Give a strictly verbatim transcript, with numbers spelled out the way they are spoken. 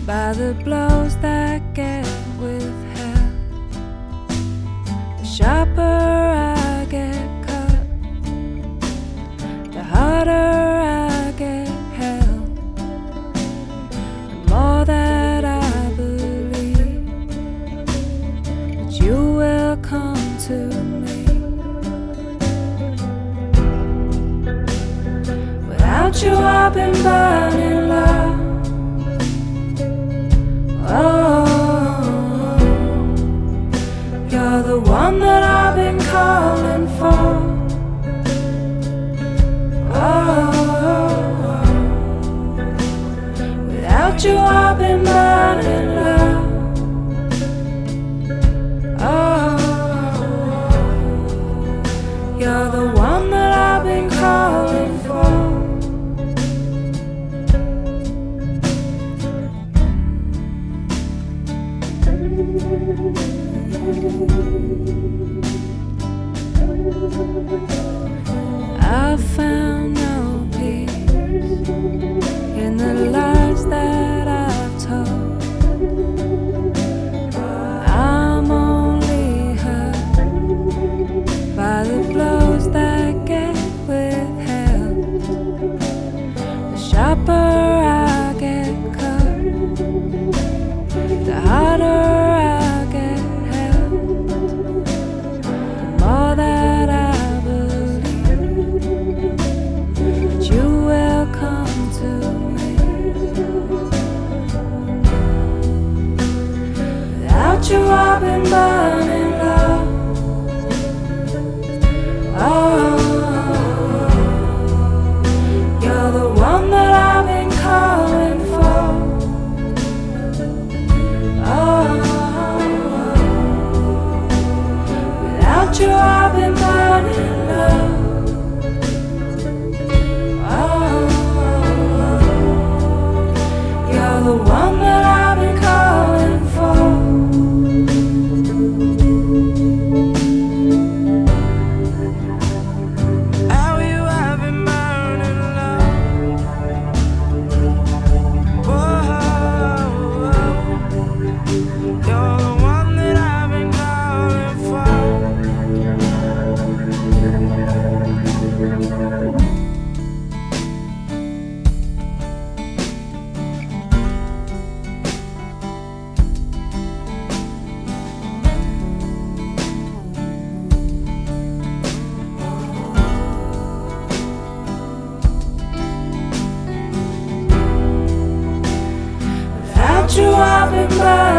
by the blows that get withheld. The sharper I get cut, the harder I get held. The more that I believe that you will come to me. Without you I've been burning low. Oh, you're the one that I've been calling for. Oh, without you I've been burning low. Oh, you're the one that I've been calling for. I've found no peace in the lies that I've told. I'm only hurt by the blows that get withheld. The sharper I get cut, the harder I get held. The more that I you I've been burning low. Oh, you're the one that I've been calling for. Oh, without you I've been burning low. Oh, you're the one that I've been calling for. You I've been burning.